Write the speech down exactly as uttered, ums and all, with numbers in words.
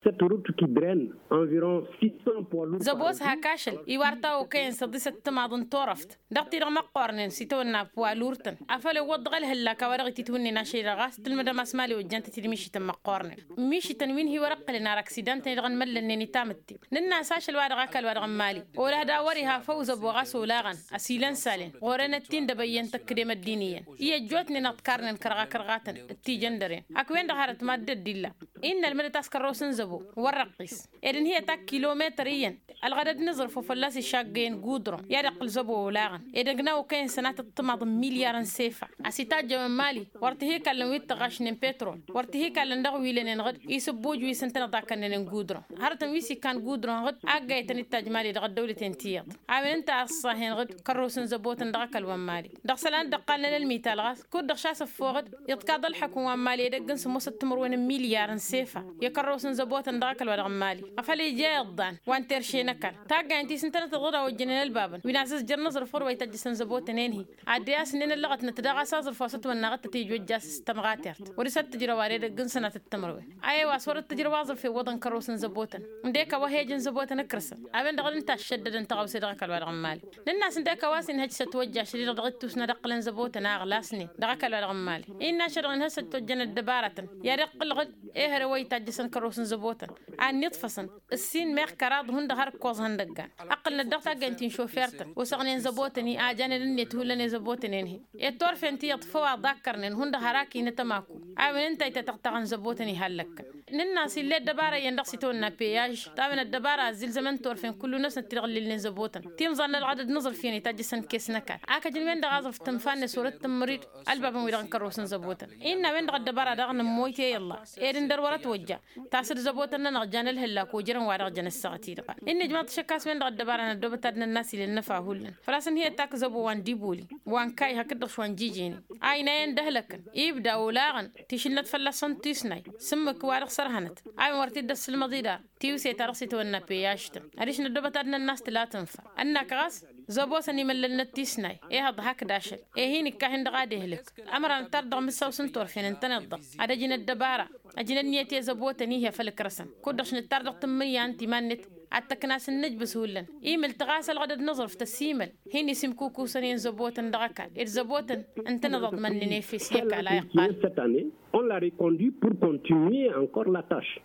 cette route qui draine environ six cents poids lourds. زبوس هاكاشل يوارتا وكين صديسة تماضن طرفت دقتي رغم قارنين سيتونا بوالورتن أفل وضغل هلا كورغتي توني ناشي رغاس تلمدا مسمالي وجنت تلميشي تم قارن ميشي تنوين هي ورق لنا اكسيدنت رغن مل انني تامتي ننا ساش الوارغا كالوارغ مالي ولا داوريها فوز بوغاس ولاغن اسيلن سالين غورنا تين دبين تكريم الدينيا هي جوتني نتقارن كرغا كرغاتن تي جندرين اكوين دهارت ماده ديلا ان المدى تاسكروسن زبو ورقيس إذن هي تاك كيلومتريا الغدد نظرف فلاسي شاقين قودرون يرقل زبو ولاغن إذن قناو كاين سنة تطمض مليار سيفا أسيتاج جمال مالي ورتهي كالن ويت غاشنين بترول ورتهي كالن دغوي لنين غد يسبوج ويسنتنا داكنين قودرون هارتن ويسي كان قودرون غد أقاي تنتاج مالي دغد دولتين تياط عامل انت الصاهين غد كروسن زبوتن دغكال ومالي دغسلان دقالنا للميتال غاس كود دغشاس فوغد يتقاض الحكومة مالي دقن سموسة تمروين مليار سيفا يكروسن زبوتن دغكال ودغ مالي أفلي جاي الضان وانتر شي نكر تاقا انتي سنتنا تغضى وجنين البابن ويناسس جرنا زرفور ويتجسن زبوتن انهي عادي سنين اللغة نتدغى سازر فوسط والنغت تيجو الجاس تمغاتيرت ورسالة تجرى واريد قن سنة التمروي أيوة صورة تجرى واظر في وطن كروسن زبوتن مديكا وهي جن زبوتن كرسن أبين دغل انت شدد انت غوسي دغك الوالغ مالي للناس انديكا واسين هج ستوجه شرير دغت توسنا دقلن زبوتن اغلاسني دغك الوالغ مالي إنا شرغن هسا توجن الدبارة يا رق الغد ايه روي تجسن كروسن زبوتن عن نطفسن السين ميخ كراد هند هر كوز هندقان أقل ندقتا قنتين شوفيرتن وسغنين زبوتني آجان لني تهولني زبوتن انهي يتور فنتي يطفوا ذكرن هند هراكي نتماكو عامل انت تتقطعن زبوتني هلك الناس اللي الدبارة يندقسي تونا بياج طبعا الدبارة زل زمن تورفين كل ناس نتغلل لنا زبوتن تيم ظن العدد نظر فيني تجسن كيس نكال عاك جنوين دغازر في تنفان صورة تمرير الباب ويدغن كروسن زبوتن إنا وين دغ الدبارة دغن مويتي يلا إيرن در ورا توجه تاسر زبوتن نغجان الهلاك وجرن وارغجان الساعتي دغ إن جماعة شكاس وين دغ الدبارة ندوب تادن الناس اللي نفاهولن فلاسن هي تاك زبو وان ديبولي وان كاي هكدش وان جيجيني عينين دهلكن يبدا ولاغن تيشلت فلاسن تيسناي سمك وارغ سرهنت عين ورتي دس المضيدا تيوسي ترسي تونا بياشتن أريش ندوب تادن الناس لا تنفع أنك غاس زبوسني من للنتيسناي إيه هضحك داشل إيه هيني كاهن دغادي هلك أمر أن ترضى مسا وسنتور فين انتنض على جن الدبارة أجن النيتي زبوتني هي فلك رسم كودش نتردق تمية أنتي منت عالتكناس النجب سهولا إيمل تغاس الغدد نظر في تسيمل هيني سمكوكو سنين زبوتن دغكا إذ زبوتن انتنض من نيفيس يكا لا يقال. Cette année, on l'a reconduit pour continuer encore la tâche.